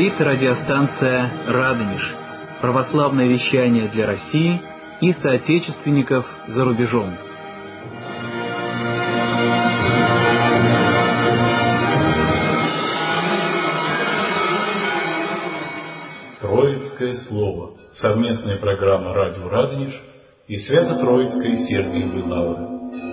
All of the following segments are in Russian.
Говорит радиостанция «Радонеж». Православное вещание для России и соотечественников за рубежом. Троицкое слово. Совместная программа «Радио Радонеж» и Свято-Троицкой Сергиевой Лавры.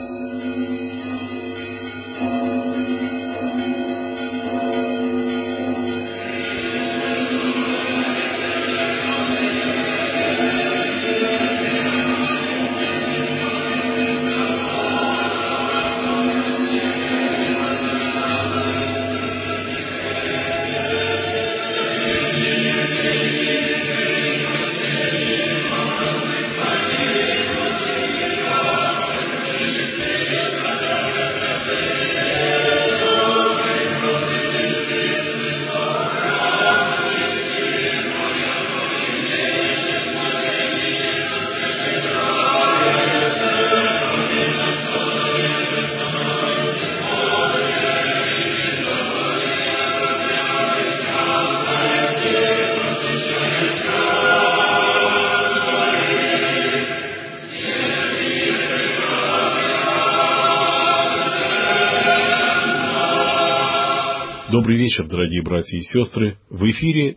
Добрый вечер, дорогие братья и сестры. В эфире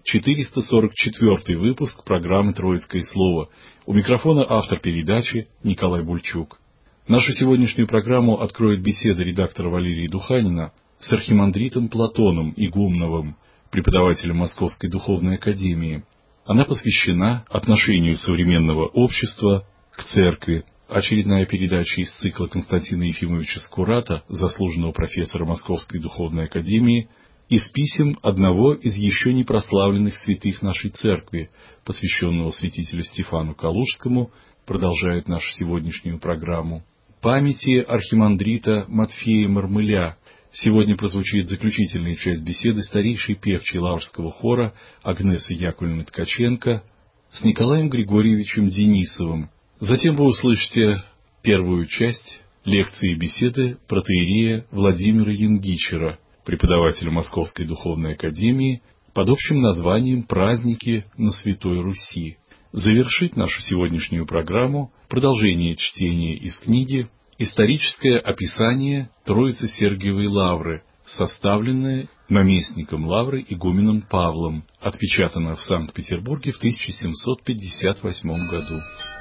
444 выпуск программы «Троицкое слово». У микрофона автор передачи Николай Бульчук. Нашу сегодняшнюю программу откроет беседа редактора Валерия Духанина с архимандритом Платоном Игумновым, преподавателем Московской Духовной Академии. Она посвящена отношению современного общества к церкви. Очередная передача из цикла Константина Ефимовича Скурата, заслуженного профессора Московской Духовной Академии, из писем одного из еще не прославленных святых нашей церкви, посвященного святителю Стефану Калужскому, продолжает нашу сегодняшнюю программу. Памяти архимандрита Матфея Мармыля. Сегодня прозвучит заключительная часть беседы старейшей певчей Лаврского хора Агнесы Яковлевны Ткаченко с Николаем Григорьевичем Денисовым. Затем вы услышите первую часть лекции и беседы протоиерея Владимира Янгичера, преподавателя Московской Духовной Академии, под общим названием «Праздники на Святой Руси». Завершит нашу сегодняшнюю программу продолжение чтения из книги «Историческое описание Троицы Сергиевой Лавры», составленное наместником Лавры игуменом Павлом, отпечатано в Санкт-Петербурге в 1758 году.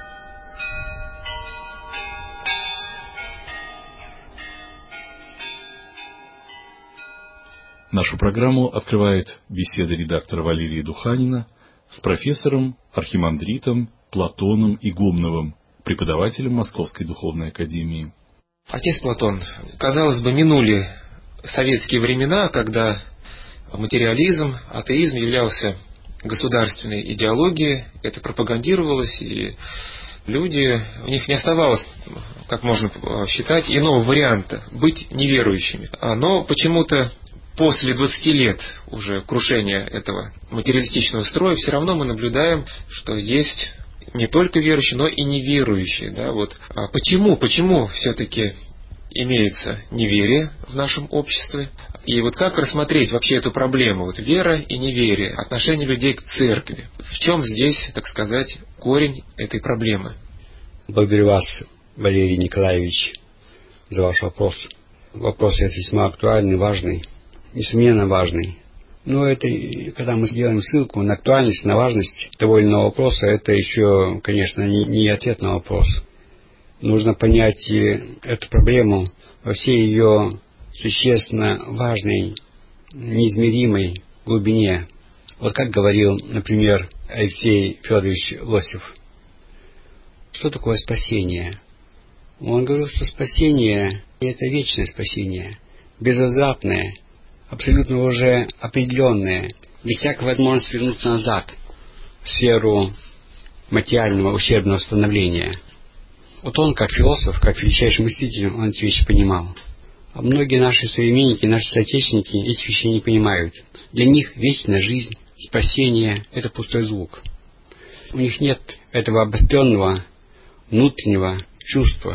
Нашу программу открывает беседа редактора Валерия Духанина с профессором, архимандритом Платоном Игумновым, преподавателем Московской Духовной Академии. Отец Платон, казалось бы, минули советские времена, когда материализм, атеизм являлся государственной идеологией, это пропагандировалось, и люди, у них не оставалось, как можно считать, иного варианта быть неверующими. Но почему-то после 20 лет уже крушения этого материалистичного строя все равно мы наблюдаем, что есть не только верующие, но и неверующие. Да, вот. Почему все-таки имеется неверие в нашем обществе? И вот как рассмотреть вообще эту проблему, вот вера и неверие, отношение людей к церкви? В чем здесь, так сказать, корень этой проблемы? Благодарю вас, Валерий Николаевич, за ваш вопрос. Вопрос этот весьма актуальный, важный. Несомненно важный. Но это, когда мы делаем ссылку на актуальность, на важность того или иного вопроса, это еще, конечно, не ответ на вопрос. Нужно понять эту проблему во всей ее существенно важной, неизмеримой глубине. Вот как говорил, например, Алексей Федорович Лосев. Что такое спасение? Он говорил, что спасение – это вечное спасение, безвозвратное, абсолютно уже определенное, без всякой возможности вернуться назад в сферу материального ущербного становления. Вот он, как философ, как величайший мыслитель, он эти вещи понимал. А многие наши современники, наши соотечественники этих вещей не понимают. Для них вечная жизнь, спасение – это пустой звук. У них нет этого обостренного внутреннего чувства,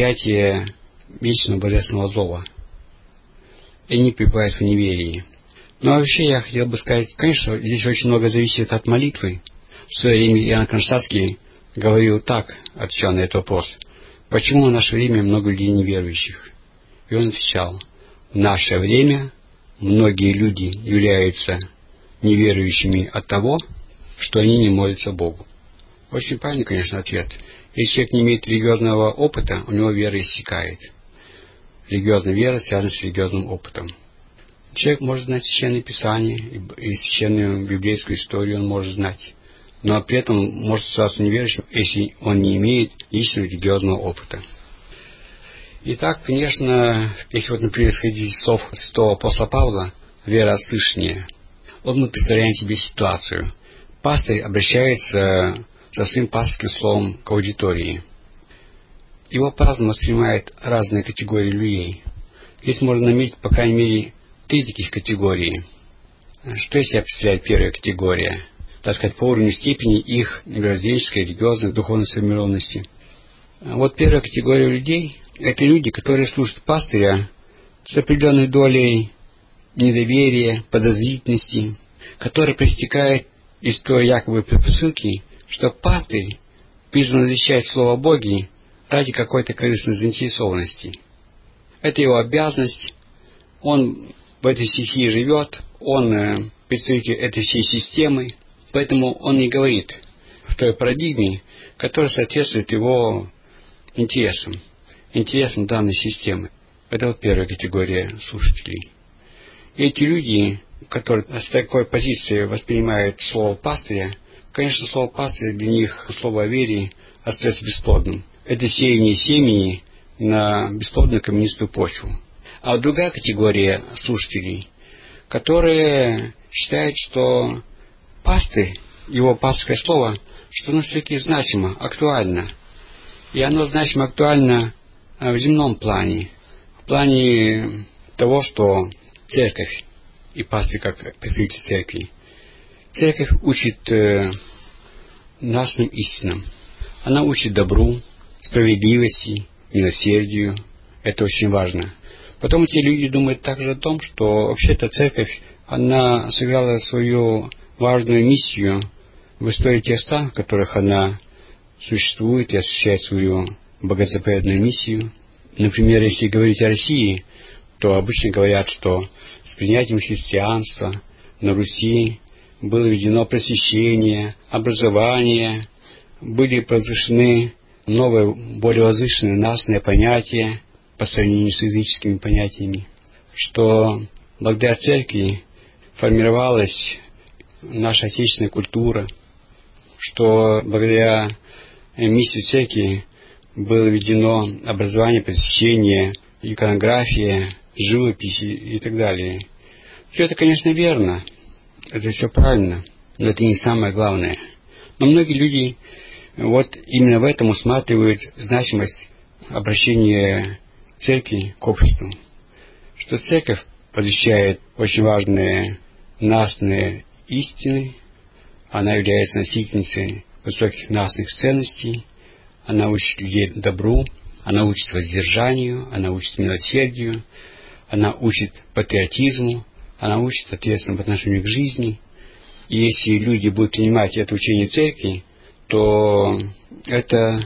восприятия вечного божественного зова. И они пребывают в неверии. Но вообще я хотел бы сказать, конечно, здесь очень много зависит от молитвы. В свое время Иоанн Кронштадтский говорил так, отвечал на этот вопрос: почему в наше время много людей неверующих? И он отвечал: в наше время многие люди являются неверующими от того, что они не молятся Богу. Очень правильный, конечно, ответ. Если человек не имеет религиозного опыта, у него вера иссякает. Религиозная вера связана с религиозным опытом. Человек может знать Священное Писание, и священную библейскую историю он может знать, но при этом может остаться неверующим, если он не имеет личного религиозного опыта. Итак, конечно, если вот, например, исходить из слов святого апостола Павла, вера от слышания, вот мы представляем себе ситуацию. Пастырь обращается со своим пасторским словом к аудитории. Его по-разному воспринимают разные категории людей. Здесь можно наметить, по крайней мере, 3 таких категории. Что из себя представляет первая категория? Так сказать, по уровню степени их мировоззренческой, религиозной, духовной сформированности. Вот первая категория людей — это люди, которые слушают пастыря с определенной долей недоверия, подозрительности, которые проистекают из той якобы предпосылки, что пастырь призван защищать Слово Боге ради какой-то корыстной заинтересованности. Это его обязанность, он в этой стихии живет, он представитель этой всей системы, поэтому он не говорит в той парадигме, которая соответствует его интересам данной системы. Это вот первая категория слушателей. И эти люди, которые с такой позиции воспринимают слово пастыря, конечно, слово пастыря для них, слово о вере, остается бесплодным. Это сеяние семени на бесплодную каменистую почву. А вот другая категория слушателей, которые считают, что пастырь, его пасторское слово, что оно все-таки значимо, актуально. И оно значимо, актуально в земном плане, в плане того, что церковь и пастырь как представитель церкви. Церковь учит нравственным истинам. Она учит добру, справедливости, милосердию. Это очень важно. Потом эти люди думают также о том, что вообще-то церковь, она сыграла свою важную миссию в истории тех стран, в которых она существует и осуществляет свою богозаповедную миссию. Например, если говорить о России, то обычно говорят, что с принятием христианства на Руси было введено просвещение, образование, были провозглашены новые, более возвышенные нравственные понятия по сравнению с языческими понятиями, что благодаря церкви формировалась наша отечественная культура, что благодаря миссии церкви было введено образование, просвещение, иконография, живопись и так далее. Все это, конечно, верно, это все правильно, но это не самое главное. Но многие люди вот именно в этом усматривают значимость обращения церкви к обществу, что церковь возвещает очень важные нравственные истины, она является носительницей высоких нравственных ценностей, она учит людей добру, она учит воздержанию, она учит милосердию, она учит патриотизму, она учит ответственности по отношению к жизни. И если люди будут принимать это учение церкви, то это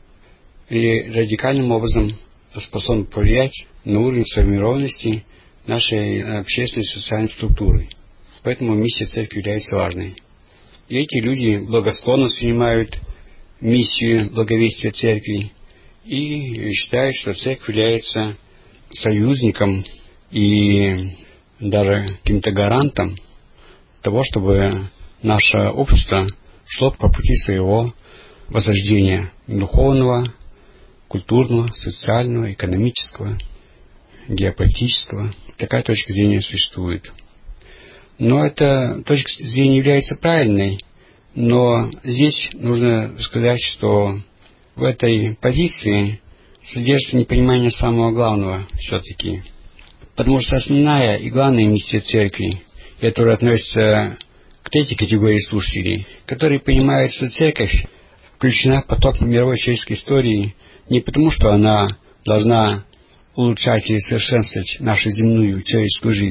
радикальным образом способно повлиять на уровень сформированности нашей общественной и социальной структуры. Поэтому миссия церкви является важной. И эти люди благосклонно принимают миссию благовестия церкви и считают, что церковь является союзником и даже каким-то гарантом того, чтобы наше общество шло по пути своего возрождения духовного, культурного, социального, экономического, геополитического. Такая точка зрения существует. Но эта точка зрения является правильной, но здесь нужно сказать, что в этой позиции содержится непонимание самого главного все-таки. Потому что основная и главная миссия церкви, которая относится к третьей категории слушателей, которые понимают, что церковь включена в поток мировой человеческой истории не потому, что она должна улучшать или совершенствовать нашу земную человеческую жизнь,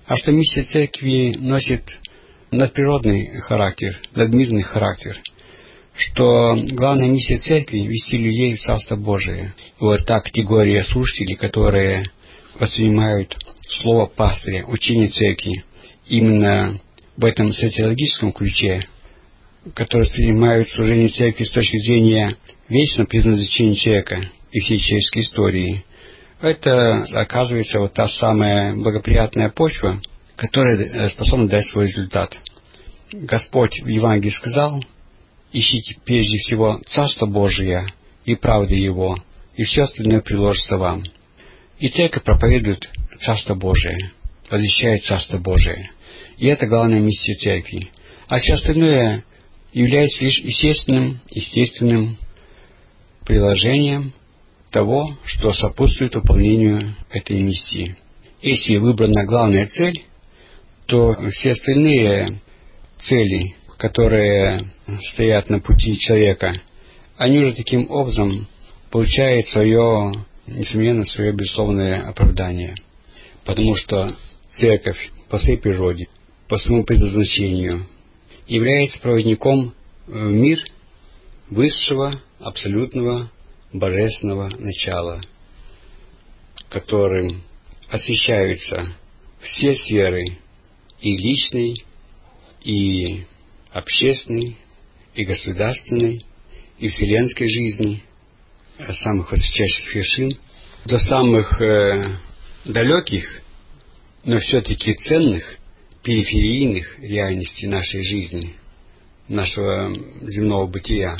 а что миссия церкви носит надприродный характер, надмирный характер, что главная миссия церкви — вести людей в Царство Божие. И вот та категория слушателей, которые воспринимают слово пастыря, учение церкви именно в этом сотиологическом ключе, которые воспринимают служение церкви с точки зрения вечного предназначения человека и всей человеческой истории, это оказывается вот та самая благоприятная почва, которая способна дать свой результат. Господь в Евангелии сказал: ищите прежде всего Царство Божие и правды Его, и все остальное приложится вам. И церковь проповедует Царство Божие, возвещает Царство Божие. И это главная миссия церкви. А все остальное является лишь естественным приложением того, что сопутствует выполнению этой миссии. Если выбрана главная цель, то все остальные цели, которые стоят на пути человека, они уже таким образом получают несомненно, свое безусловное оправдание. Потому что церковь по своей природе, по своему предназначению является проводником в мир высшего, абсолютного, божественного начала, которым освещаются все сферы и личной, и общественной, и государственной, и вселенской жизни, от самых высочайших вершин до самых далеких, но все-таки ценных, периферийных реальностей нашей жизни, нашего земного бытия.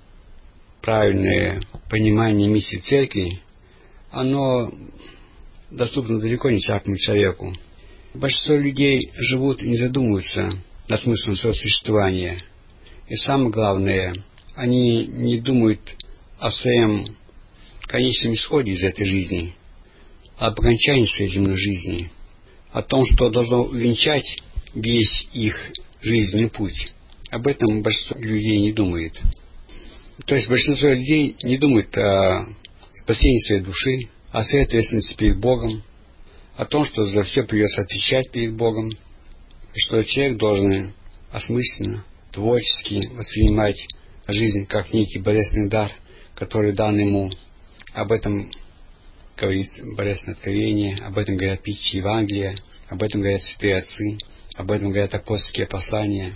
Правильное понимание миссии церкви, оно доступно далеко не всякому человеку. Большинство людей живут и не задумываются над смыслом своего существования. И самое главное, они не думают о своем конечном исходе из этой жизни, об окончании своей земной жизни, о том, что должно увенчать весь их жизненный путь. Об этом большинство людей не думает. То есть большинство людей не думает о спасении своей души, о своей ответственности перед Богом, о том, что за все придется отвечать перед Богом, что человек должен осмысленно, творчески воспринимать жизнь как некий божественный дар, который дан ему. Об этом говорит Божественное откровение, об этом говорят притчи Евангелия, об этом говорят святые отцы, об этом говорят апостольские послания.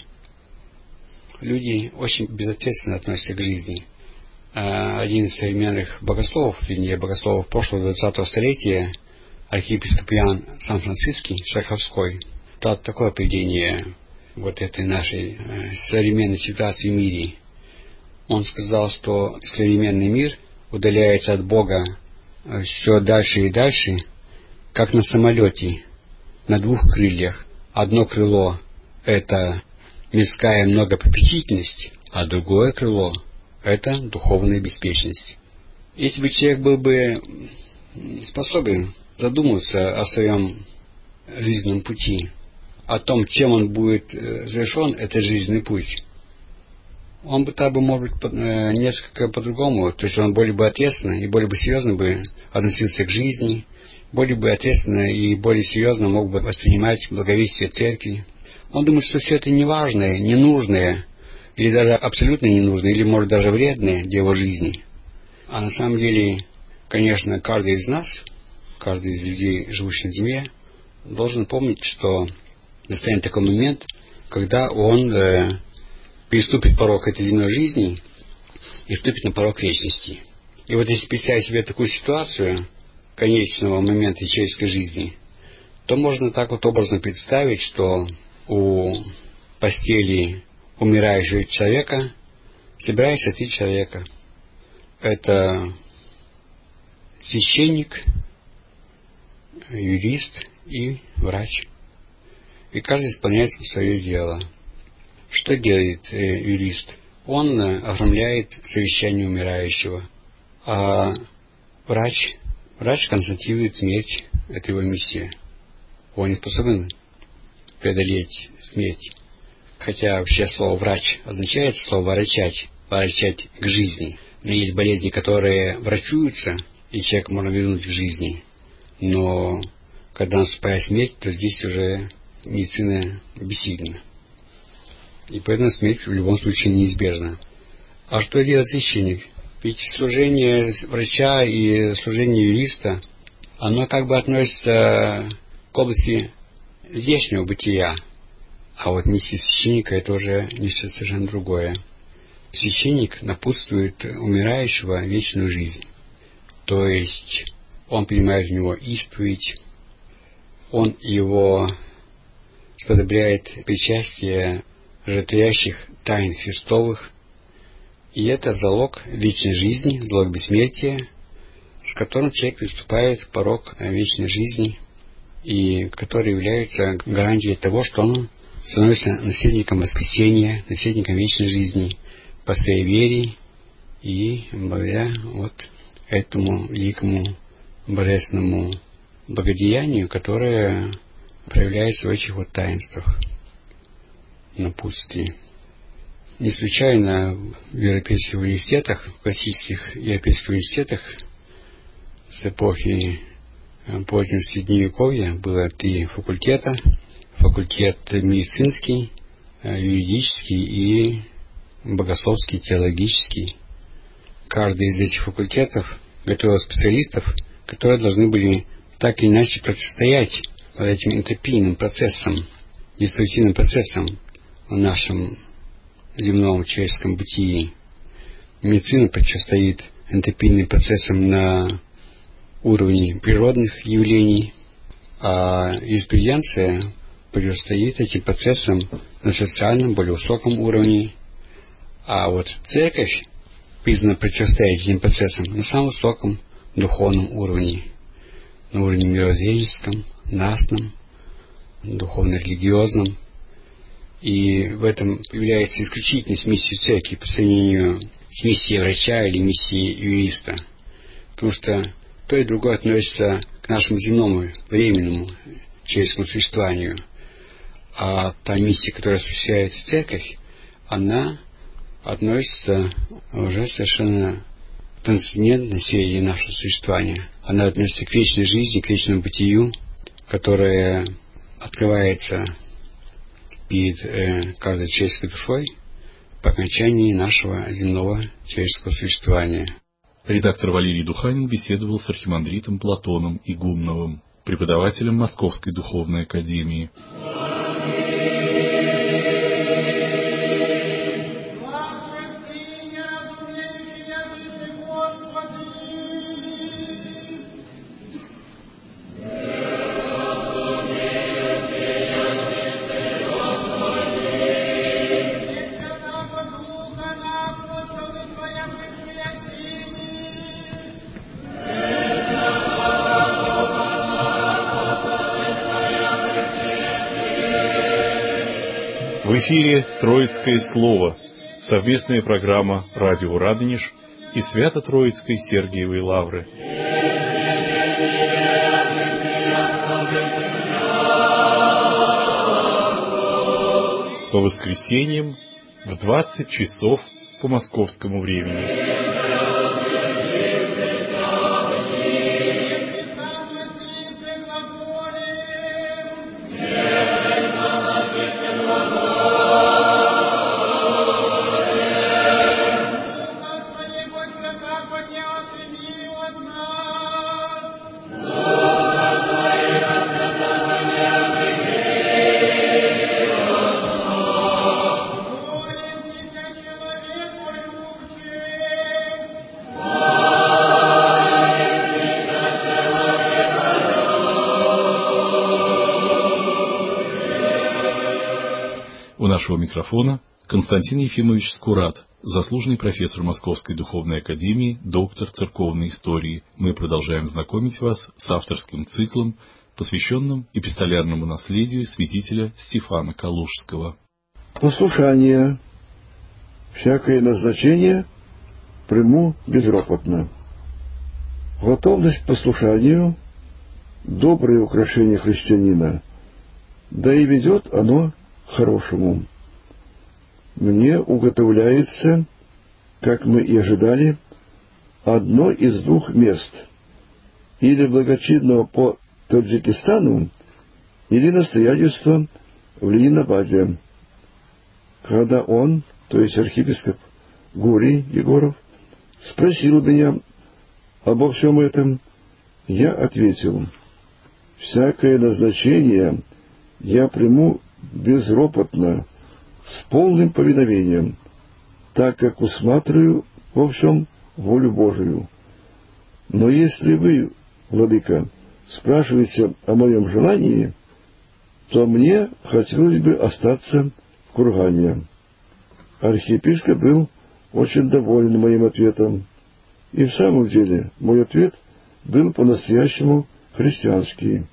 Люди очень безответственно относятся к жизни. Один из современных богословов, вернее, богословов прошлого 20-го столетия, архиепископ Иоанн Сан-Франциский Шаховской, дал такое определение вот этой нашей современной ситуации в мире. Он сказал, что современный мир удаляется от Бога все дальше и дальше, как на самолете на двух крыльях. Одно крыло — это мирская многопопечительность, а другое крыло — это духовная беспечность. Если бы человек был бы способен задуматься о своем жизненном пути, о том, чем он будет завершен, этот жизненный путь, он бы так бы, может быть, несколько по-другому, то есть он более бы ответственно и более бы серьезно бы относился к жизни, более бы ответственно и более серьезно мог бы воспринимать благовестие церкви. Он думает, что все это неважное, ненужное, или даже абсолютно ненужное, или, может, даже вредное для его жизни. А на самом деле, конечно, каждый из нас, каждый из людей, живущих на земле, должен помнить, что настанет такой момент, когда он переступит порог этой земной жизни и вступит на порог вечности. И вот если представить себе такую ситуацию конечного момента человеческой жизни, то можно так вот образно представить, что у постели умирающего человека собираются 3 человека. Это священник, юрист и врач. И каждый исполняет свое дело. Что делает юрист? Он оформляет совещание умирающего. А врач констатирует смерть. Это его миссия. Он не способен преодолеть смерть. Хотя вообще слово «врач» означает слово «ворочать», ворочать к жизни. Но есть болезни, которые врачуются, и человека можно вернуть к жизни. Но когда наступает смерть, то здесь уже медицина бессильна. И поэтому смерть в любом случае неизбежна. А что делает священник? Ведь служение врача и служение юриста, оно как бы относится к области здешнего бытия. А вот миссия священника — это уже нечто совершенно другое. Священник напутствует умирающего в вечную жизнь. То есть он принимает в него исповедь, он его сподобляет причастие житоящих тайн Христовых, и это залог вечной жизни, залог бессмертия, с которым человек приступает к порог вечной жизни, и который является гарантией того, что он становится наследником воскресения, наследником вечной жизни по своей вере и благодаря вот этому великому божественному благодеянию, которое проявляется в этих вот таинствах, напутствии. Не случайно в европейских университетах, в классических европейских университетах с эпохи позднего Средневековья было 3 факультета. Факультет медицинский, юридический и богословский, теологический. Каждый из этих факультетов готовил специалистов, которые должны были так или иначе противостоять под этим энтропийным процессом, деструктивным процессом в нашем земном человеческом бытии. Медицина противостоит энтропийным процессам на уровне природных явлений, а юриспруденция противостоит этим процессам на социальном, более высоком уровне. А вот церковь призвана противостоять этим процессам на самом высоком духовном уровне, на уровне мировоззренческом, нравственном, духовно-религиозном. И в этом является исключительность миссии церкви по сравнению с миссией врача или миссией юриста. Потому что то и другое относится к нашему земному, временному человеческому существованию. А та миссия, которую осуществляет церковь, она относится уже совершенно в трансцендентной сфере нашего существования. Она относится к вечной жизни, к вечному бытию, которое открывается перед каждой человеческой душой по окончании нашего земного человеческого существования. Редактор Валерий Духанин беседовал с архимандритом Платоном Игумновым, преподавателем Московской духовной академии. В эфире «Троицкое слово», совместная программа «Радио Радонеж» и Свято-Троицкой Сергиевой Лавры. По воскресеньям в 20 часов по московскому времени. У нашего микрофона Константин Ефимович Скурат, заслуженный профессор Московской духовной академии, доктор церковной истории. Мы продолжаем знакомить вас с авторским циклом, посвященным эпистолярному наследию святителя Стефана Калужского. Послушание, всякое назначение приму безропотно. Готовность к послушанию — доброе украшение христианина, да и ведет оно к хорошему. Мне уготовляется, как мы и ожидали, одно из 2 мест, или благочинного по Таджикистану или настоятельство в Ленинабаде. Когда он, то есть архиепископ Гурий Егоров, спросил меня обо всем этом, я ответил: всякое назначение я приму безропотно, с полным повиновением, так как усматриваю во всем волю Божию. Но если вы, владыка, спрашиваете о моем желании, то мне хотелось бы остаться в Кургане. Архиепископ был очень доволен моим ответом, и в самом деле мой ответ был по-настоящему христианский.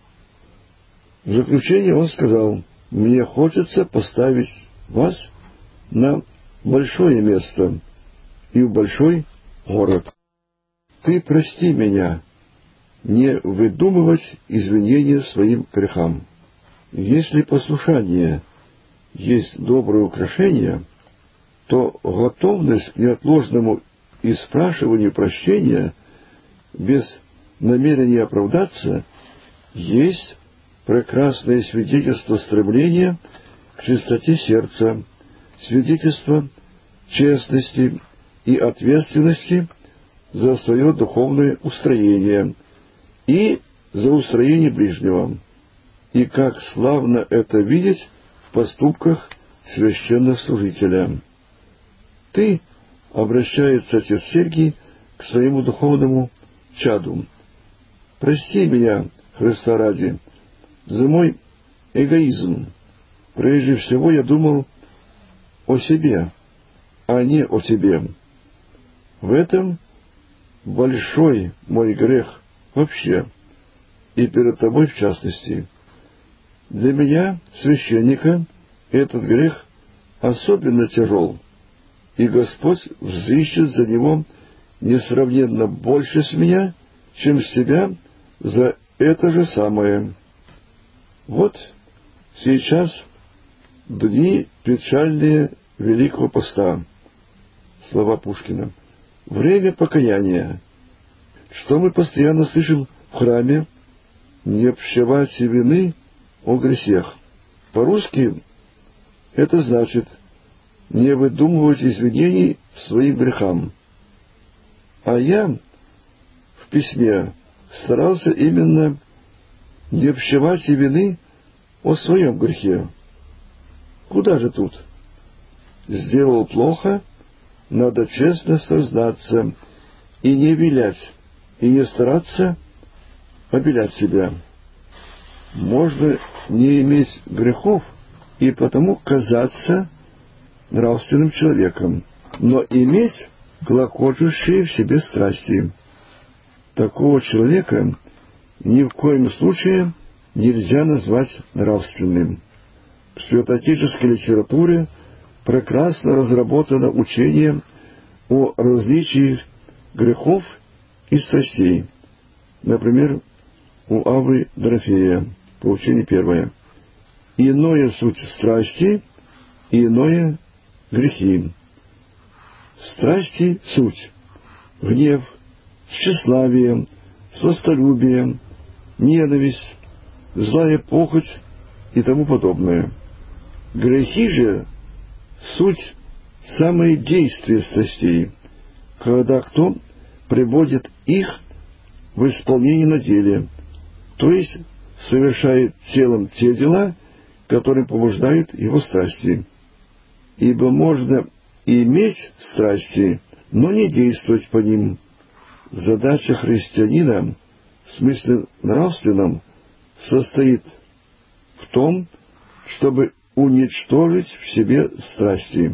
В заключение он сказал: мне хочется поставить вас на большое место и в большой город. Ты прости меня не выдумывать извинения своим грехам. Если послушание есть доброе украшение, то готовность к неотложному испрашиванию прощения без намерения оправдаться есть прекрасное свидетельство стремления к чистоте сердца, свидетельство честности и ответственности за свое духовное устроение и за устроение ближнего. И как славно это видеть в поступках священнослужителя. Ты, обращается отец Сергий к своему духовному чаду, прости меня, Христа ради, за мой эгоизм. Прежде всего я думал о себе, а не о тебе. В этом большой мой грех вообще, и перед тобой в частности. Для меня, священника, этот грех особенно тяжел, и Господь взыщет за него несравненно больше с меня, чем с тебя за это же самое. Вот сейчас дни печальные Великого Поста. Слова Пушкина. Время покаяния. Что мы постоянно слышим в храме? Не общевайте вины о грехах. По-русски это значит не выдумывать извинений своим грехам. А я в письме старался именно не общевать и вины о своем грехе. Куда же тут? Сделал плохо, надо честно сознаться и не вилять, и не стараться обелять себя. Можно не иметь грехов и потому казаться нравственным человеком, но иметь клокочущие в себе страсти. Такого человека ни в коем случае нельзя назвать нравственным. В святоотеческой литературе прекрасно разработано учение о различии грехов и страстей. Например, у Аввы Дорофея, поучение 1. Иное суть страсти, и иное грехи. Страсти — суть гнев, тщеславие, сластолюбие, ненависть, злая похоть и тому подобное. Грехи же — суть самое действие страстей, когда кто приводит их в исполнение на деле, то есть совершает телом те дела, которые побуждают его страсти. Ибо можно иметь страсти, но не действовать по ним. Задача христианина, в смысле нравственном, состоит в том, чтобы уничтожить в себе страсти.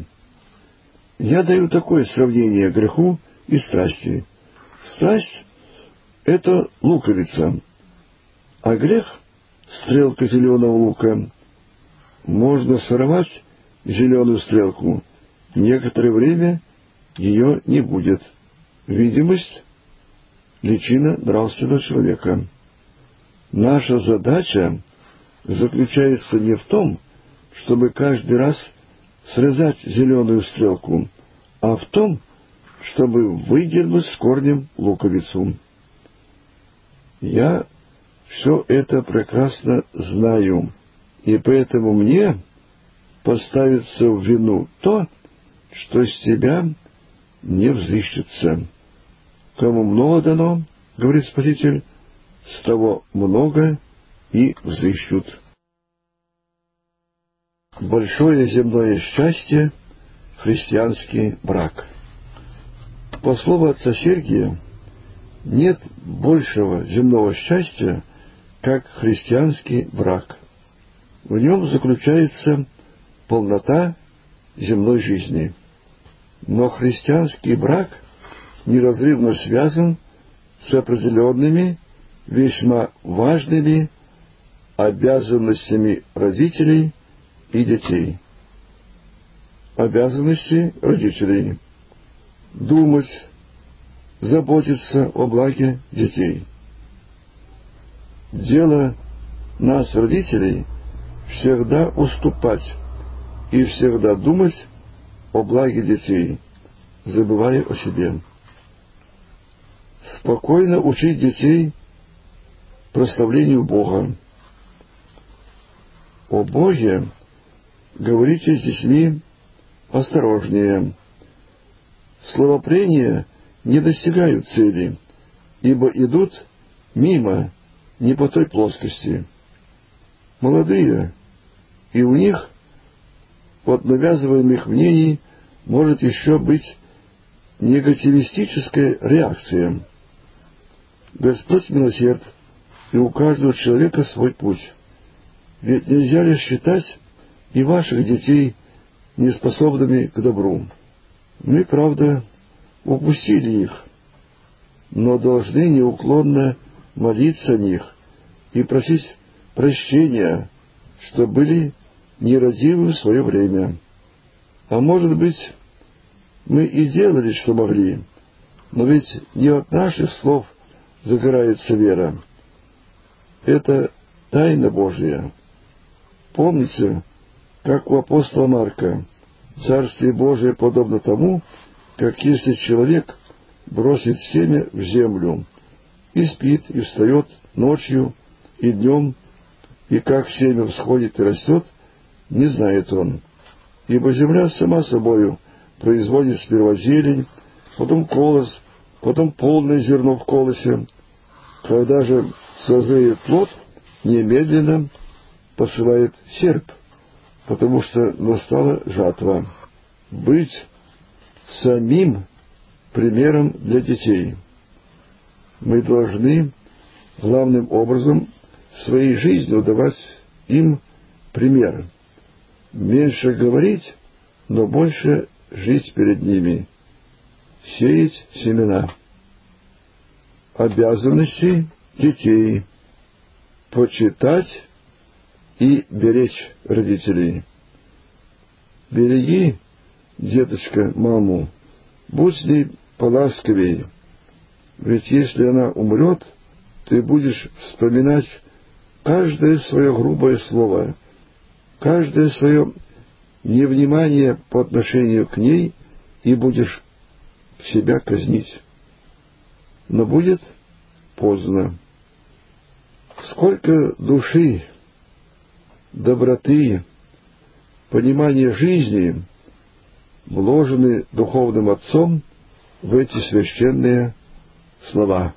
Я даю такое сравнение греху и страсти. Страсть — это луковица, а грех — стрелка зеленого лука. Можно сорвать зеленую стрелку, некоторое время ее не будет. Видимость — личина нравственного человека. Наша задача заключается не в том, чтобы каждый раз срезать зеленую стрелку, а в том, чтобы выдернуть с корнем луковицу. Я все это прекрасно знаю, и поэтому мне поставится в вину то, что с тебя не взыщется. Кому много дано, говорит Спаситель, с того много и взыщут. Большое земное счастье — христианский брак. По слову отца Сергия, нет большего земного счастья, как христианский брак. В нем заключается полнота земной жизни. Но христианский брак неразрывно связан с определенными, весьма важными обязанностями родителей и детей. Обязанности родителей — думать, заботиться о благе детей. Дело нас, родителей, всегда уступать и всегда думать о благе детей, забывая о себе. Спокойно учить детей прославлению Бога. О Боге говорите с детьми осторожнее. Словопрения не достигают цели, ибо идут мимо, не по той плоскости. Молодые, и у них от навязываемых мнений может еще быть негативистическая реакция. Господь милосерд, и у каждого человека свой путь. Ведь нельзя ли считать и ваших детей неспособными к добру? Мы, правда, упустили их, но должны неуклонно молиться о них и просить прощения, что были нерадивы в свое время. А может быть, мы и делали, что могли, но ведь не от наших слов загорается вера. Это тайна Божья. Помните, как у апостола Марка: Царствие Божие подобно тому, как если человек бросит семя в землю, и спит, и встает ночью и днем, и как семя всходит и растет, не знает он. Ибо земля сама собою производит сперва зелень, потом колос, потом полное зерно в колосе. Когда же созреет плод, немедленно посылает серп, потому что настала жатва. Быть самим примером для детей. Мы должны главным образом своей жизнью давать им пример. Меньше говорить, но больше жить перед ними. Сеять семена. Обязанности детей. Почитать и беречь родителей. Береги, деточка, маму, будь с ней поласковее, ведь если она умрет, ты будешь вспоминать каждое свое грубое слово, каждое свое невнимание по отношению к ней и будешь себя казнить. Но будет поздно. Сколько души, доброты, понимания жизни вложены духовным отцом в эти священные слова.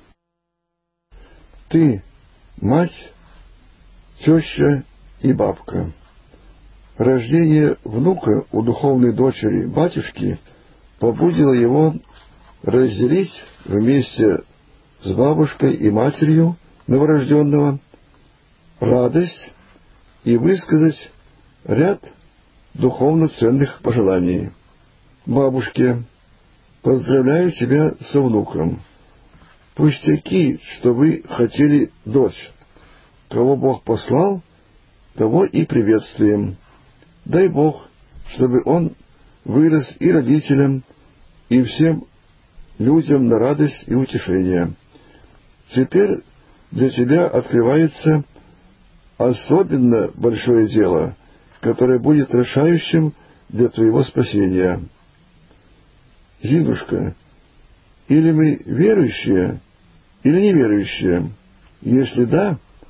Ты, мать, теща и бабка. Рождение внука у духовной дочери батюшки побудило его разделить вместе с бабушкой и матерью новорожденного радость и высказать ряд духовно ценных пожеланий. Бабушке: поздравляю тебя со внуком. Пустяки, что вы хотели дочь. Кого Бог послал, того и приветствуем. Дай Бог, чтобы он вырос и родителям, и всем людям на радость и утешение. Теперь для тебя открывается особенно большое дело, которое будет решающим для твоего спасения. Зинушка, или мы верующие, или неверующие? Если да,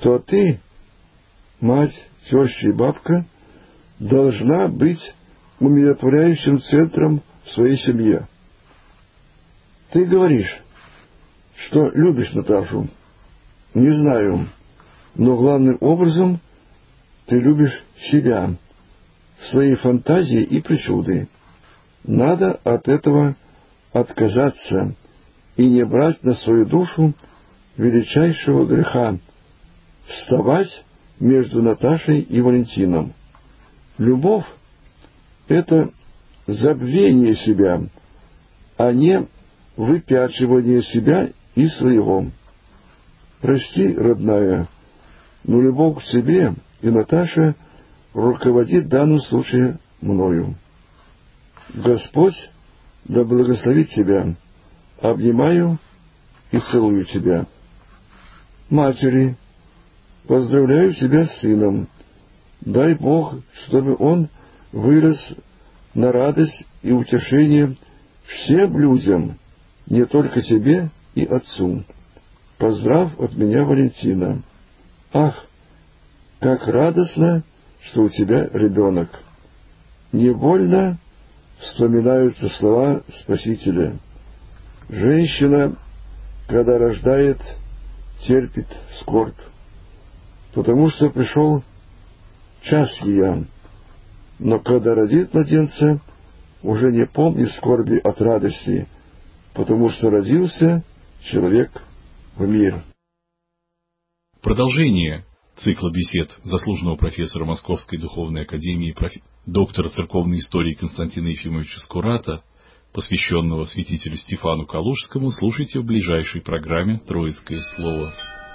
то ты, мать, теща и бабка, должна быть умиротворяющим центром в своей семье. Ты говоришь, что любишь Наташу. Не знаю, но главным образом ты любишь себя, свои фантазии и причуды. Надо от этого отказаться и не брать на свою душу величайшего греха — вставать между Наташей и Валентином. Любовь — это забвение себя, а не выпячивание себя и своего. Прости, родная, но любовь к себе и Наташе руководит в данном случае мною. Господь да благословит тебя. Обнимаю и целую тебя. Матери, поздравляю тебя с сыном. Дай Бог, чтобы он вырос на радость и утешение всем людям, не только тебе и отцу. Поздрав от меня Валентина. Ах, как радостно, что у тебя ребенок. Невольно вспоминаются слова Спасителя. Женщина, когда рождает, терпит скорбь, потому что пришел час ее, но когда родит младенца, уже не помнит скорби от радости, потому что родился человек в мир. Продолжение цикла бесед заслуженного профессора Московской духовной академии, доктора церковной истории Константина Ефимовича Скурата, посвященного святителю Стефану Калужскому, слушайте в ближайшей программе «Троицкое слово».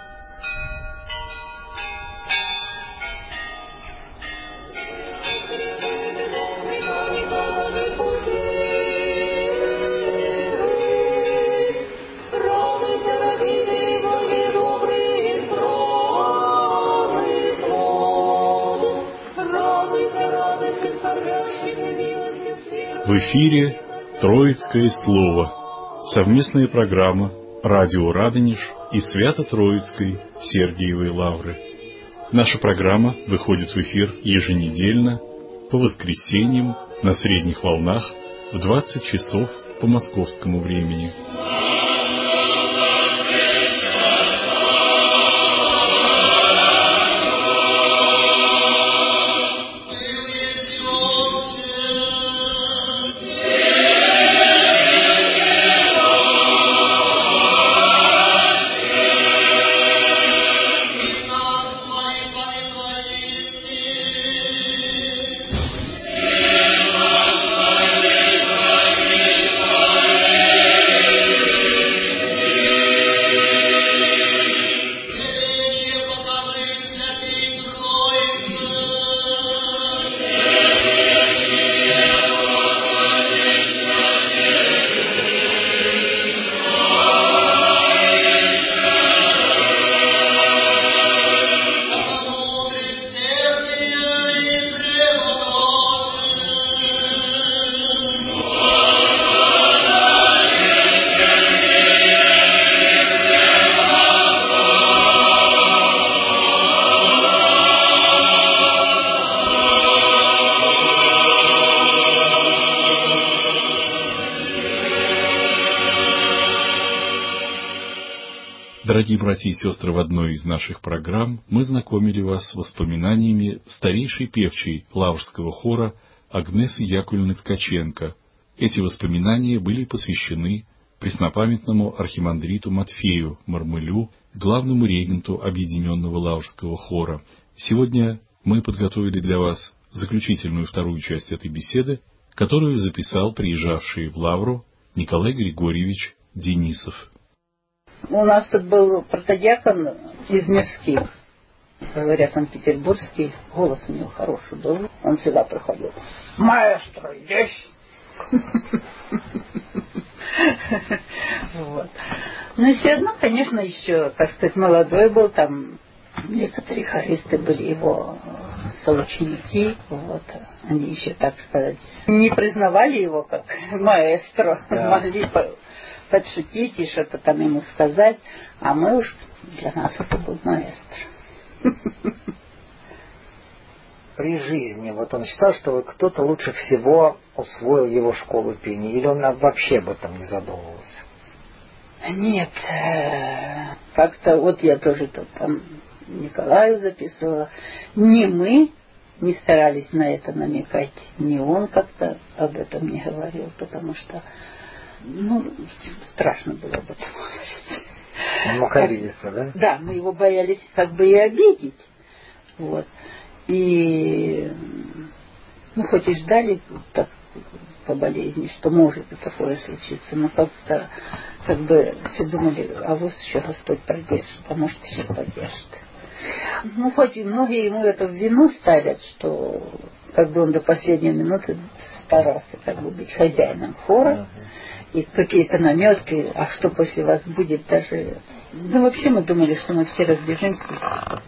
В эфире «Троицкое слово» — совместная программа «Радио Радонеж» и Свято-Троицкой Сергиевой Лавры. Наша программа выходит в эфир еженедельно по воскресеньям на средних волнах в 20 часов по московскому времени. Дорогие братья и сестры, в одной из наших программ мы знакомили вас с воспоминаниями старейшей певчей лаврского хора Агнесы Яковлевны Ткаченко. Эти воспоминания были посвящены преснопамятному архимандриту Матфею Мармылю, главному регенту Объединенного Лаврского хора. Сегодня мы подготовили для вас заключительную вторую часть этой беседы, которую записал приезжавший в Лавру Николай Григорьевич Денисов. У нас тут был протодиакон из Мирских, говорят, санкт-петербургский, голос у него хороший был, он всегда приходил: «Маэстро, есть!» Вот. Ну и все равно, конечно, еще, так сказать, молодой был, там некоторые хористы были его соученики, вот, они еще, так сказать, не признавали его как маэстро, могли подшутить и что-то там ему сказать, а мы уж, для нас это был маэстро. При жизни, вот он считал, что кто-то лучше всего усвоил его школу пения, или он вообще об этом не задумывался? Нет, как-то вот я тоже тут там Николаю записывала. Ни мы не старались на это намекать, ни он как-то об этом не говорил, потому что, страшно было об этом говорить. Он мог обидеться, да? Да, мы его боялись как бы и обидеть. Вот. И хоть и ждали так по болезни, что может и такое случиться, но как-то как бы все думали, а вот еще Господь продержит, а может еще поддержит. Хоть и многие ему это в вину ставят, что как бы он до последней минуты старался как бы быть хозяином хора, и какие-то наметки, а что после вас будет даже... вообще мы думали, что мы все разбежимся.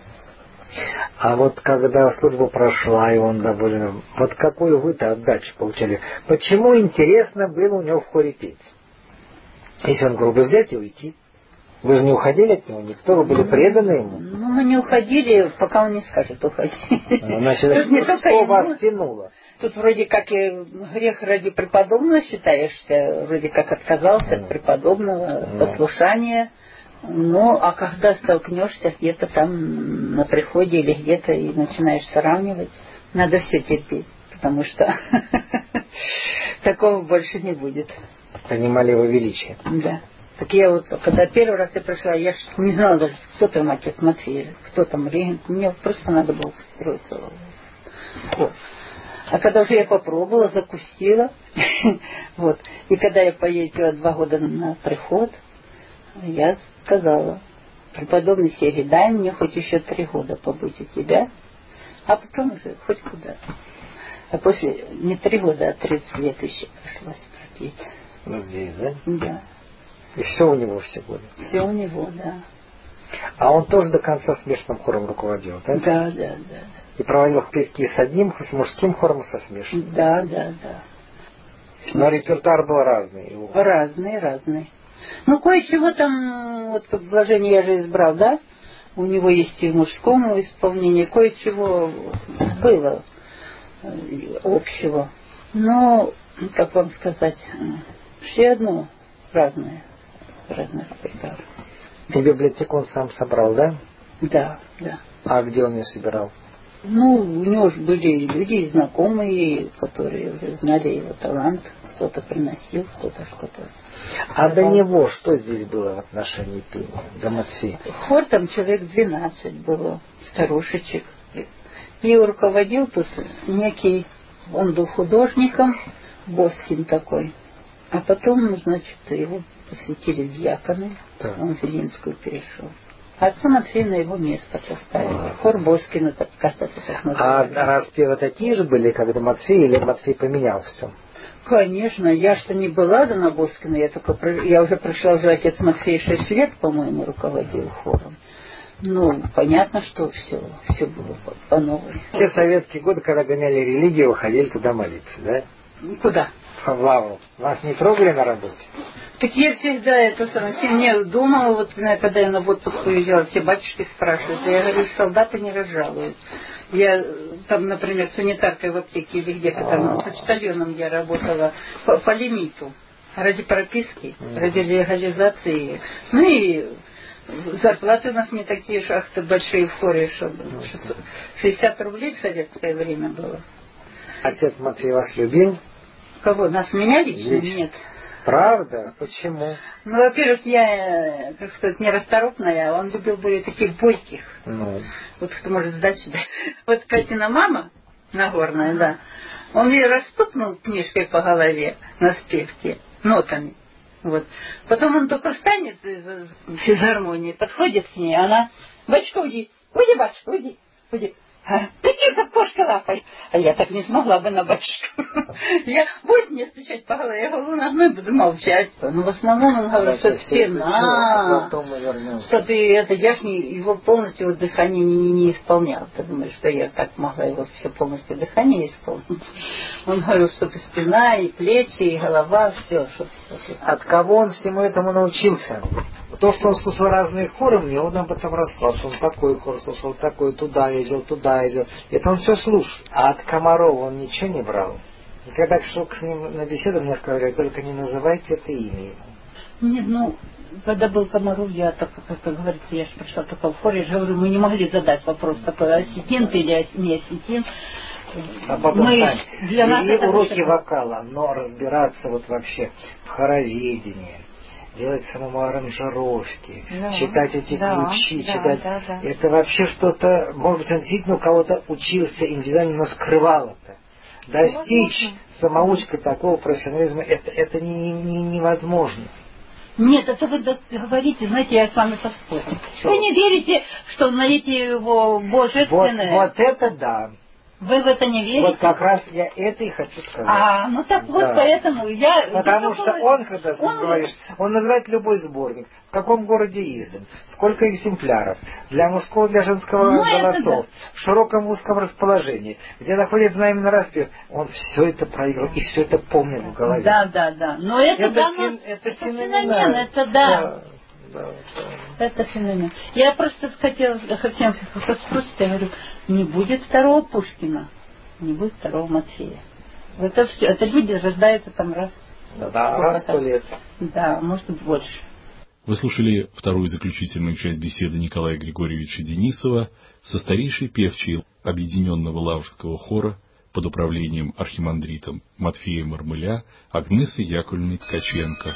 А вот когда служба прошла, и он доволен, вот какую вы-то отдачу получали? Почему интересно было у него в хоре петь? Если он грубо взять и уйти. Вы же не уходили от него, никто, вы были преданы ему? Мы не уходили, пока он не скажет уходить. Значит, что вас тянуло? Тут вроде как и грех ради преподобного считаешься, вроде как отказался от преподобного, послушания. А когда столкнешься где-то там на приходе или где-то и начинаешь сравнивать, надо все терпеть, потому что такого больше не будет. Понимали его величие. Да. Так я вот, когда первый раз я пришла, я не знала даже, кто там отец Матфей, кто там регент, мне просто надо было устроиться. Вот. А когда уже я попробовала, закусила, вот, и когда я поездила 2 года на приход, я сказала, преподобный Сергий, дай мне хоть еще 3 года побыть у тебя, а потом уже хоть куда. А после не 3 года, а 30 лет еще пришлось пропеть. Вот здесь, да? Да. И все у него все годы? Все у него, да. А он тоже до конца смешанным хором руководил, да? Да. И проводил петки с одним, с мужским хором и со смешанным? Да. Но репертуар был разный. Разный. Кое-чего там, вот как вложение я же избрал, да? У него есть и в мужском исполнении, кое-чего было общего. Но, как вам сказать, все одно разное репертуар. И библиотеку он сам собрал, да? Да. А где он ее собирал? У него же были люди знакомые, которые уже знали его талант. Кто-то приносил, кто-то что-то. А до него что здесь было в отношении пения, до Матфея? Хор там человек 12 было, старушечек. И руководил тут некий, он был художником, Боскин такой. А потом, его посвятили в диаконы, он в Вилинскую перешел. А отца Матфея на его место поставили. Хор Боскина, как-то так называли. А распевы такие же были, как до Матфея, или Матфей поменял все? Конечно, я что не была до Боскина, я уже прошла уже отец Матфей 6 лет, по-моему, руководил хором. Понятно, что все было по новой. Все советские годы, когда гоняли религию, ходили туда молиться, да? Куда? В Лавру. Вас не трогали на работе? Так я всегда мне думала, когда я на отпуск уезжала, все батюшки спрашивают, я говорю, солдаты не разжалуют. Я там, например, санитаркой в аптеке или где-то там, почтальоном я работала по лимиту, ради прописки, ради легализации. И зарплаты у нас не такие шахты большие в хоре, что 60 рублей в советское время было. Отец Матфей вас любил? Кого? Нас, меня лично? Нет. Правда? Почему? Во-первых, я, нерасторопная, а он любил более таких бойких. Вот кто может сдать себя. Вот Катина мама, Нагорная, да, он ее растукнул книжкой по голове на спевке, нотами. Вот. Потом он только встанет из гармонии, подходит к ней, она: «Батюшка, уйди, батюшка, уйди». Ты че как кошка лапой? А я так не смогла бы на батюшку. Я будет мне стучать по голове, я говорю, ногой буду молчать. Ну, в основном он говорит, что это спина. Что ты это, я ж его полностью вот, дыхание не исполнял. Ты думаешь, что я так могла его все полностью дыхание исполнить? Он говорил, что и спина, и плечи, и голова, все. От кого он всему этому научился? То, что он слушал разные хоры, мне он об этом рассказал. Он такой хор слушал, такой, туда ездил. Это он все слушал. А от комаров он ничего не брал. И когда шел к ним на беседу, мне сказали, только не называйте это имя ему. Нет, ну, когда был Комаров, я так, как говорится, я же пришла только в хоре, я же говорю, мы не могли задать вопрос такой, осетин ты или не осетин. А потом, для нас и уроки вокала, но разбираться вот вообще в хороведении, делать самому аранжировки, читать эти ключи, это вообще что-то, может быть, он действительно у кого-то учился индивидуально, но скрывал это. Достичь самоучкой такого профессионализма, это невозможно. Нет, это вы говорите, знаете, я с вами поспорю. Вы не верите, что на эти его божественные... Вот это да. Вы в это не верите? Вот как раз я это и хочу сказать. Ну так вот, поэтому я... Потому что он, когда ты говоришь, он называет любой сборник, в каком городе издан, сколько экземпляров, для мужского, для женского голосов, в широком узком расположении, где находится на именно распев, он все это проиграл и все это помнит в голове. Да. Но это феномен, это да. Это феномен. Я просто хотела совсем спросить, я говорю, не будет второго Пушкина, не будет второго Матфея. Это все, это люди рождаются там раз в 100 лет. Да, может быть больше. Вы слушали вторую заключительную часть беседы Николая Григорьевича Денисова со старейшей певчей Объединенного Лаврского хора под управлением архимандритом Матфея Мармыля Агнесой Яковлевной Ткаченко.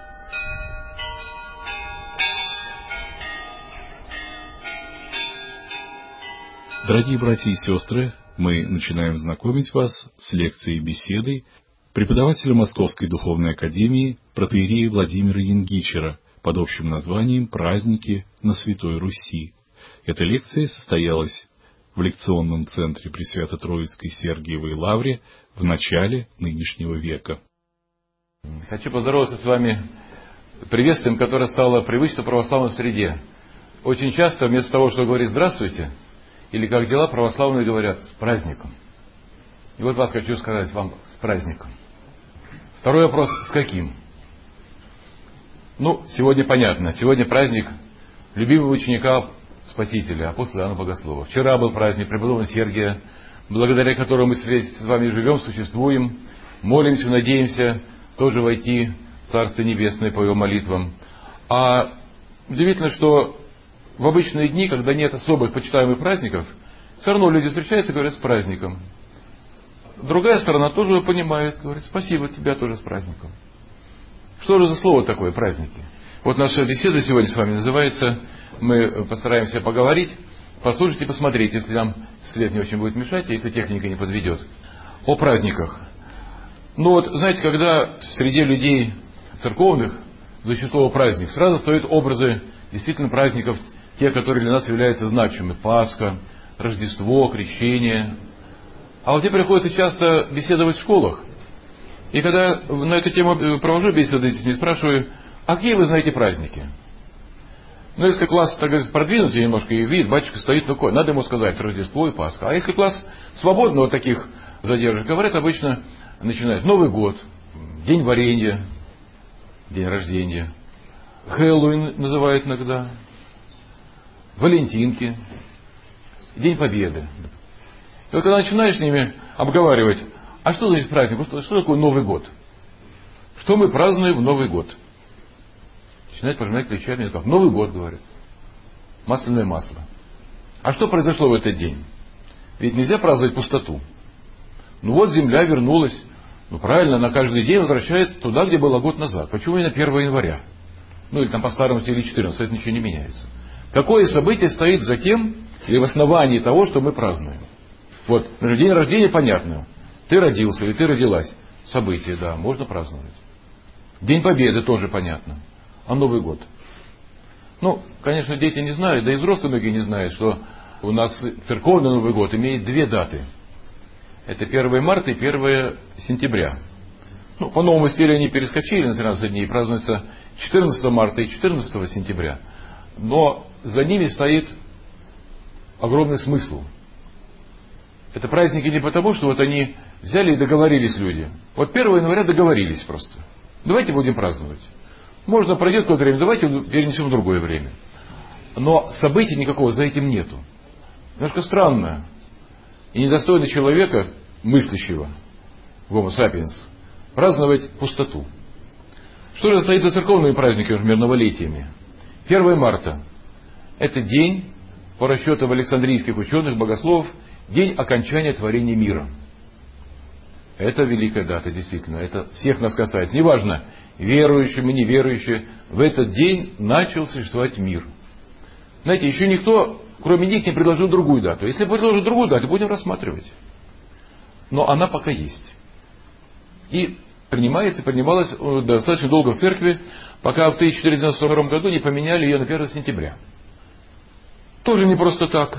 Дорогие братья и сестры, мы начинаем знакомить вас с лекцией беседой преподавателя Московской Духовной Академии протоиерея Владимира Янгичера под общим названием «Праздники на Святой Руси». Эта лекция состоялась в лекционном центре Пресвято-Троицкой Сергиевой Лавре в начале нынешнего века. Хочу поздороваться с вами приветствием, которое стало привычно в православной среде. Очень часто вместо того, чтобы говорить «здравствуйте», или «как дела», православные говорят «с праздником». И вот вас хочу сказать вам «с праздником». Второй вопрос – с каким? Сегодня понятно. Сегодня праздник любимого ученика Спасителя, апостола Иоанна Богослова. Вчера был праздник преподобного Сергия, благодаря которому мы с вами живем, существуем, молимся, надеемся тоже войти в Царство Небесное по его молитвам. А удивительно, что в обычные дни, когда нет особых почитаемых праздников, все равно люди встречаются и говорят «с праздником». Другая сторона тоже понимает, говорит «спасибо, тебя тоже с праздником». Что же за слово такое «праздники»? Вот наша беседа сегодня с вами называется, мы постараемся поговорить, послушать и посмотреть, если нам свет не очень будет мешать, если техника не подведет, о праздниках. Знаете, когда в среде людей церковных звучит слово «праздник», сразу встают образы действительно праздников, те, которые для нас являются значимыми. Пасха, Рождество, Крещение. А мне приходится часто беседовать в школах. И когда на эту тему провожу беседы, не спрашиваю, а какие вы знаете праздники? Если класс, так говорить, продвинутый немножко, и видит, батюшка стоит такой, надо ему сказать Рождество и Пасха. А если класс свободный от таких задержек, говорят, обычно начинают Новый год, День варенья, День рождения, Хэллоуин называют иногда, Валентинки, День Победы. И вот когда начинаешь с ними обговаривать, а что значит праздник, что такое Новый год? Что мы празднуем в Новый год? Начинают пожимать плечами, как Новый год, говорят. Масляное масло. А что произошло в этот день? Ведь нельзя праздновать пустоту. Земля вернулась. Правильно, она каждый день возвращается туда, где была год назад. Почему именно 1 января? Или там по старому стилю 14, это ничего не меняется. Какое событие стоит за тем, или в основании того, что мы празднуем? День рождения понятно. Ты родился или ты родилась. Событие, да, можно праздновать. День Победы тоже понятно. А Новый год? Конечно, дети не знают, да и взрослые многие не знают, что у нас церковный Новый год имеет две даты. Это 1 марта и 1 сентября. Ну, по новому стилю они перескочили на 13 дней, празднуется 14 марта и 14 сентября. Но за ними стоит огромный смысл. Это праздники не потому, что вот они взяли и договорились люди. Вот 1 января договорились просто. Давайте будем праздновать. Можно пройдет какое-то время, давайте перенесем в другое время. Но событий никакого за этим нету. Немножко странно и недостойно человека, мыслящего, Homo sapiens, праздновать пустоту. Что же стоит за церковными праздниками, например, новолетиями? 1 марта – это день, по расчетам александрийских ученых, богословов, день окончания творения мира. Это великая дата, действительно. Это всех нас касается. Неважно, верующие мы, неверующие, в этот день начал существовать мир. Знаете, еще никто, кроме них, не предложил другую дату. Если предложат другую дату, будем рассматривать. Но она пока есть. И принималась достаточно долго в церкви, пока в 1492 году не поменяли ее на 1 сентября. Тоже не просто так.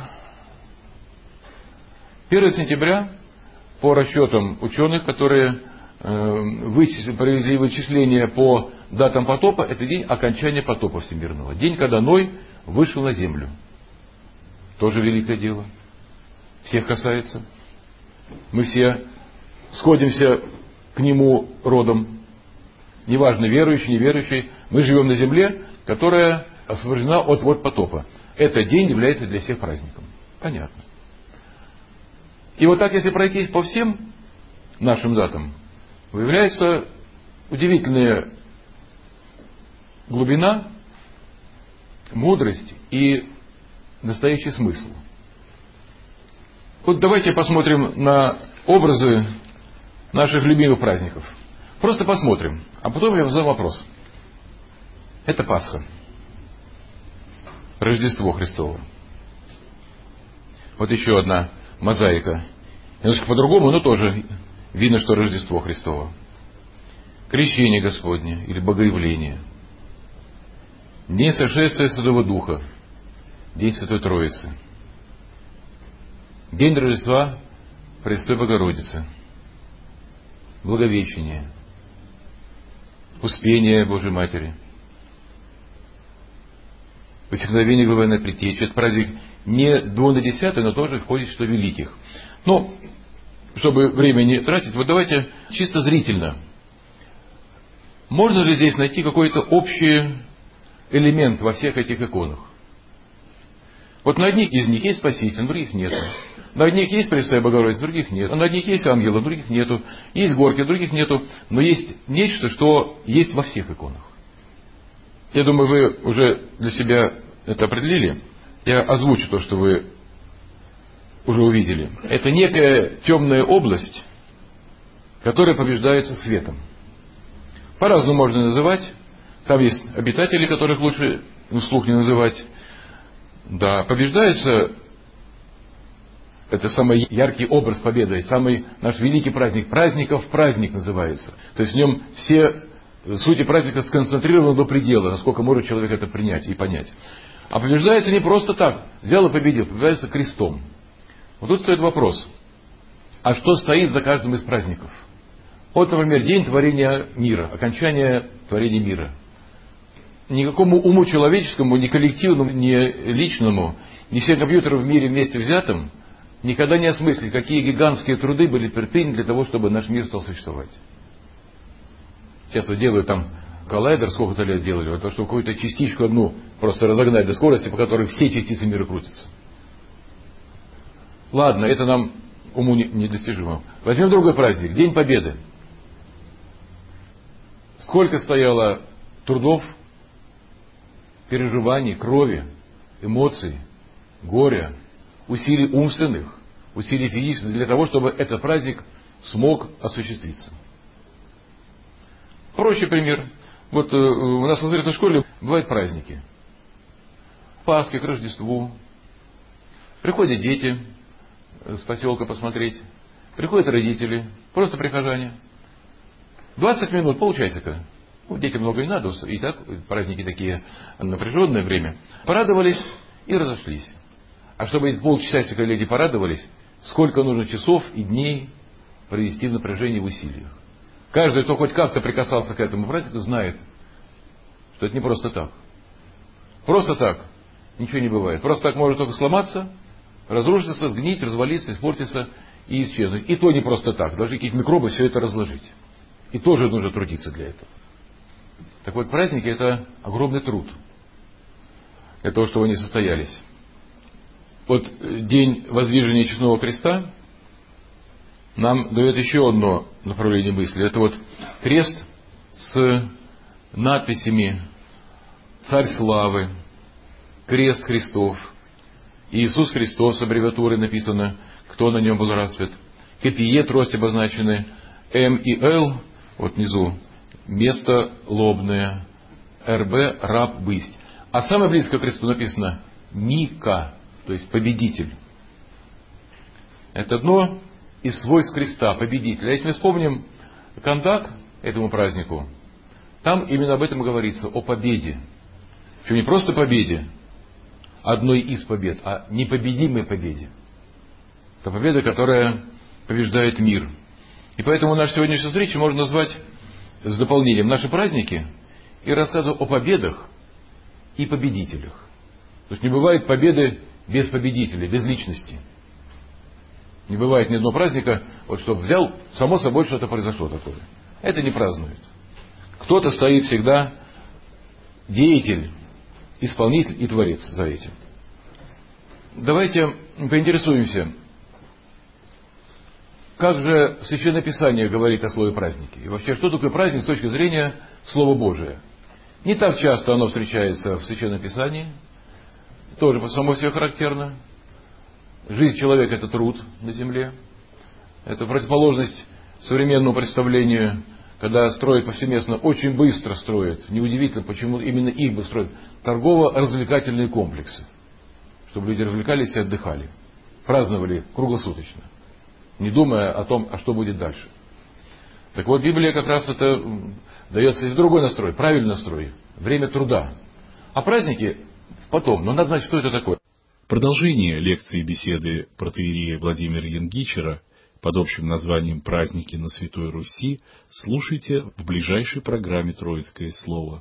1 сентября, по расчетам ученых, которые провели вычисления по датам потопа, это день окончания потопа всемирного. День, когда Ной вышел на землю. Тоже великое дело. Всех касается. Мы все сходимся к нему родом. Неважно, верующий, неверующий. Мы живем на земле, которая освобождена от вод потопа. Этот день является для всех праздником. Понятно. И вот так, если пройтись по всем нашим датам, выявляется удивительная глубина, мудрость и настоящий смысл. Вот давайте посмотрим на образы наших любимых праздников. Просто посмотрим, а потом я задам вопрос. Это Пасха. Рождество Христово. Вот еще одна мозаика. Немножко по-другому, но тоже видно, что Рождество Христово. Крещение Господне или Богоявление. День сошествия Святого Духа. День Святой Троицы. День Рождества Пресвятой Богородицы. Благовещение. Успение Божьей Матери. Посягновение Главной Предтечи. Это праздник не 2/10, но тоже входит в число великих. Но, чтобы время не тратить, вот давайте чисто зрительно. Можно ли здесь найти какой-то общий элемент во всех этих иконах? Вот на одних из них есть Спаситель, на других нет. На одних есть Пресвятая Богородица, на других нет. На одних есть ангелы, на других нету. Есть горки, на других нету. Но есть нечто, что есть во всех иконах. Я думаю, вы уже для себя это определили. Я озвучу то, что вы уже увидели. Это некая темная область, которая побеждается светом. По-разному можно называть. Там есть обитатели, которых лучше вслух не называть. Да, побеждается, это самый яркий образ победы, самый наш великий праздник. Праздников праздник называется. То есть в нем все сути праздника сконцентрированы до предела, насколько может человек это принять и понять. А побеждается не просто так, взял и победил, побеждается крестом. Вот тут стоит вопрос, а что стоит за каждым из праздников? Вот, например, день творения мира, окончание творения мира. Никакому уму человеческому, ни коллективному, ни личному, ни всем компьютерам в мире вместе взятым никогда не осмыслить, какие гигантские труды были предприняты для того, чтобы наш мир стал существовать. Сейчас вот делают там коллайдер, сколько-то лет делали, вот, чтобы какую-то частичку одну просто разогнать до скорости, по которой все частицы мира крутятся. Ладно, это нам уму недостижимо. Возьмем другой праздник, День Победы. Сколько стояло трудов, переживаний, крови, эмоций, горя, усилий умственных, усилий физических для того, чтобы этот праздник смог осуществиться. Проще пример. Вот у нас в воскресной школе бывают праздники. Пасхи, к Рождеству. Приходят дети с поселка посмотреть. Приходят родители, просто прихожане. 20 минут, полчасика. Ну, детям много не надо, и так праздники такие напряженное время. Порадовались и разошлись. А чтобы эти полчасика люди порадовались, сколько нужно часов и дней провести в напряжении, в усилиях. Каждый, кто хоть как-то прикасался к этому празднику, знает, что это не просто так. Просто так ничего не бывает. Просто так может только сломаться, разрушиться, сгнить, развалиться, испортиться и исчезнуть. И то не просто так. Должны какие-то микробы все это разложить. И тоже нужно трудиться для этого. Так вот, праздники — это огромный труд для того, чтобы они состоялись. Вот день воздвижения честного креста нам дает еще одно направление мысли. Это вот крест с надписями «Царь славы», «Крест Христов», «Иисус Христос» с аббревиатурой написано, кто на нем был распят, «Копие», трость обозначены, «М» и «Л», вот внизу, место лобное, «РБ», раб, бысть. А самое близкое к кресту написано «Мика», то есть победитель. Это одно из свойств креста, победителя. Если мы вспомним Кандак этому празднику, там именно об этом говорится, о победе. Причем не просто победе, одной из побед, а непобедимой победе. Это победа, которая побеждает мир. И поэтому нашу сегодняшнюю встречу можно назвать с дополнением «Наши праздники» и рассказывать о победах и победителях. То есть не бывает победы без победителя, без личности. Не бывает ни одного праздника, вот чтобы взял, само собой что-то произошло такое. Это не празднуют. Кто-то стоит всегда, деятель, исполнитель и творец за этим. Давайте поинтересуемся, как же Священное Писание говорит о слове праздники? И вообще, что такое праздник с точки зрения Слова Божия? Не так часто оно встречается в Священном Писании. Тоже по самому себе характерно. Жизнь человека — это труд на земле. Это противоположность современному представлению, когда строят повсеместно, очень быстро строят. Неудивительно, почему именно их бы строят. Торгово-развлекательные комплексы. Чтобы люди развлекались и отдыхали. Праздновали круглосуточно. Не думая о том, а что будет дальше. Так вот, Библия как раз это дает здесь другой настрой, правильный настрой. Время труда. А праздники потом. Но надо знать, что это такое. Продолжение лекции и беседы протоиерея Владимира Янгичера под общим названием «Праздники на Святой Руси» слушайте в ближайшей программе «Троицкое слово».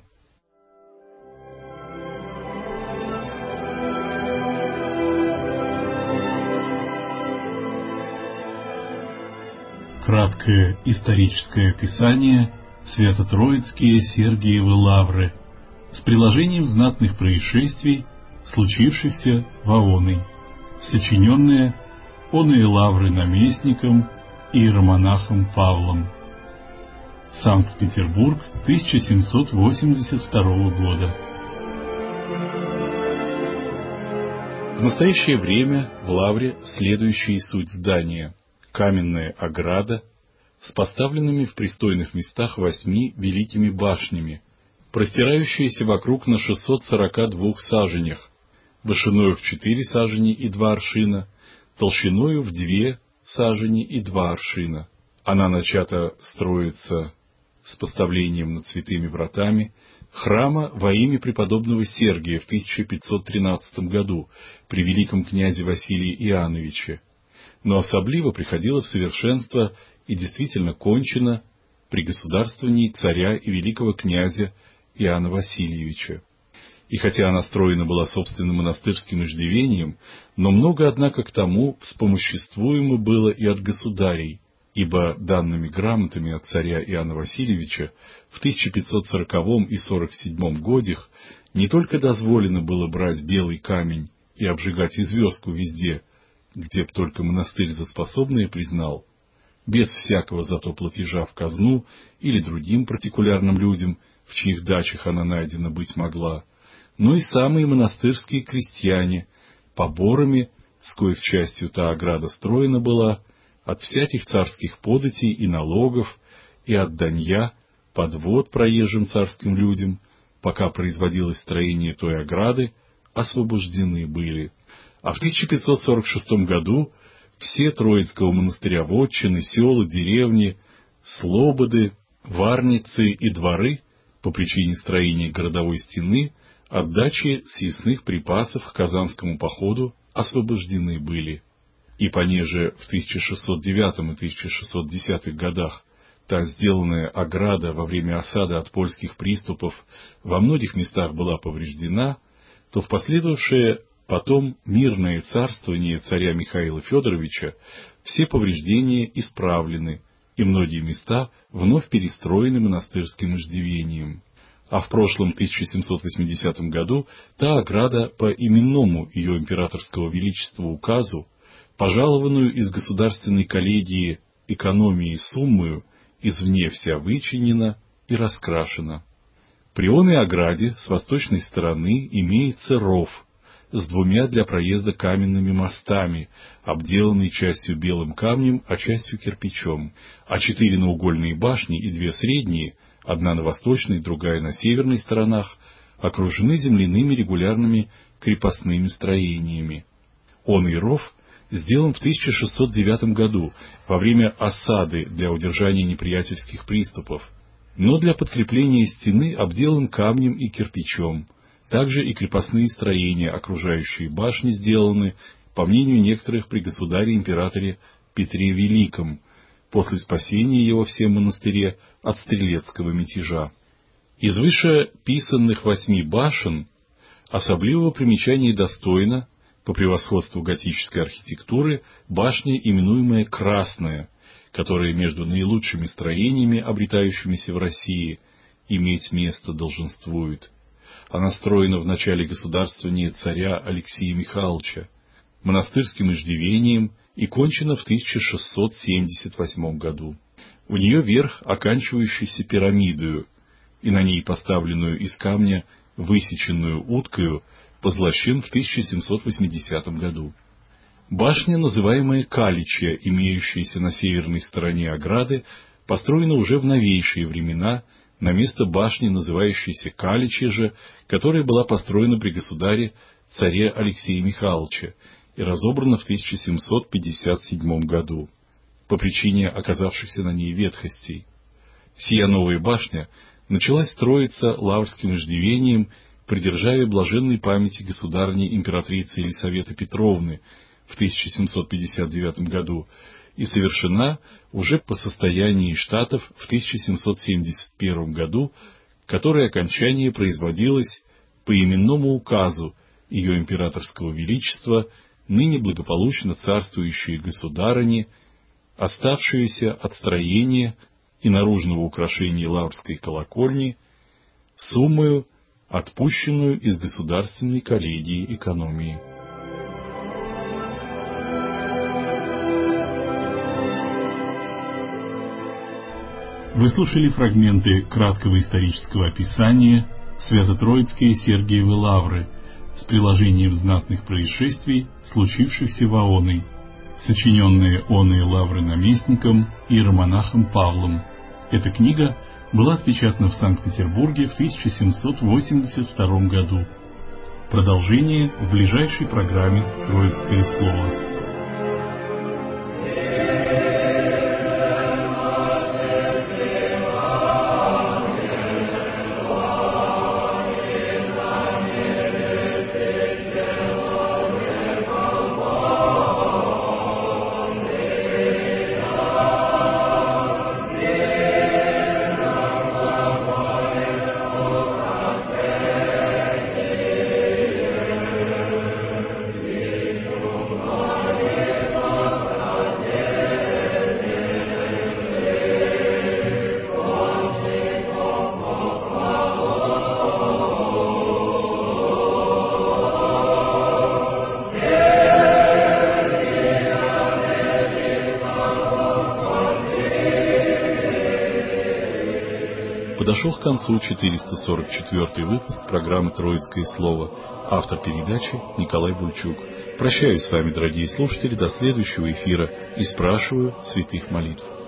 Краткое историческое описание Свято-Троицкие Сергиевы Лавры с приложением знатных происшествий, случившихся в Аоной, сочиненное оные лавры наместником и иеромонахом Павлом. Санкт-Петербург, 1782 года. В настоящее время в лавре следующие суть здания: каменная ограда с поставленными в пристойных местах 8 великими башнями, простирающаяся вокруг на 642 саженях, вышиною в 4 сажени и 2 аршина, толщиною в 2 сажени и 2 аршина. Она начата строиться с поставлением над святыми вратами храма во имя преподобного Сергия в 1513 году при великом князе Василии Иоанновиче, но особливо приходила в совершенство и действительно кончена при государствовании царя и великого князя Иоанна Васильевича. И хотя она строена была собственным монастырским иждивением, но много, однако, к тому вспомоществуемо было и от государей, ибо данными грамотами от царя Иоанна Васильевича в 1540 и 47 годах не только дозволено было брать белый камень и обжигать известку везде, где б только монастырь за способное признал, без всякого зато платежа в казну или другим партикулярным людям, в чьих дачах она найдена быть могла, но и самые монастырские крестьяне, поборами, с коих частью та ограда строена была, от всяких царских податей и налогов, и от данья, подвод проезжим царским людям, пока производилось строение той ограды, освобождены были. А в 1546 году все Троицкого монастыря вотчины, села, деревни, слободы, варницы и дворы по причине строения городовой стены, отдачи съестных припасов к Казанскому походу освобождены были. И понеже в 1609 и 1610 годах та сделанная ограда во время осады от польских приступов во многих местах была повреждена, то в последовавшее потом мирное царствование царя Михаила Федоровича все повреждения исправлены, и многие места вновь перестроены монастырским иждивением. А в прошлом 1780 году та ограда по именному ее императорского величества указу, пожалованную из государственной коллегии экономии суммою, извне вся вычинена и раскрашена. При оной ограде с восточной стороны имеется ров с двумя для проезда каменными мостами, обделанный частью белым камнем, а частью кирпичом, а 4 наугольные башни и 2 средние, одна на восточной, другая на северной сторонах, окружены земляными регулярными крепостными строениями. Оный ров сделан в 1609 году во время осады для удержания неприятельских приступов, но для подкрепления стены обделан камнем и кирпичом. Также и крепостные строения, окружающие башни, сделаны, по мнению некоторых, при государе-императоре Петре Великом, после спасения его всем монастыре от стрелецкого мятежа. Из вышеписанных 8 башен особливого примечания достойна, по превосходству готической архитектуры, башня, именуемая Красная, которая между наилучшими строениями, обретающимися в России, иметь место долженствует. Она строена в начале государствования царя Алексея Михайловича, монастырским иждивением и кончена в 1678 году. У нее верх, оканчивающийся пирамидою, и на ней поставленную из камня высеченную уткою, позлощен в 1780 году. Башня, называемая Каличья, имеющаяся на северной стороне ограды, построена уже в новейшие времена на место башни, называющейся Каличья же, которая была построена при государе царе Алексея Михайловича и разобрана в 1757 году, по причине оказавшихся на ней ветхостей. Сия новая башня началась строиться лаврским иждивением при державе блаженной памяти государыни императрицы Елисаветы Петровны в 1759 году и совершена уже по состоянии штатов в 1771 году, которое окончание производилось по именному указу ее императорского величества, ныне благополучно царствующей государыни, оставшиеся от строения и наружного украшения лаврской колокольни, суммою, отпущенную из государственной коллегии экономии. Вы слушали фрагменты краткого исторического описания Свято-Троицкой Сергиевой Лавры с приложением знатных происшествий, случившихся в Аоной, сочиненные оной лавры наместником иеромонахом Павлом. Эта книга была отпечатана в Санкт-Петербурге в 1782 году. Продолжение в ближайшей программе «Троицкое слово». Подошел к концу 444 выпуск программы «Троицкое слово». Автор передачи Николай Бульчук. Прощаюсь с вами, дорогие слушатели, до следующего эфира и спрашиваю святых молитв.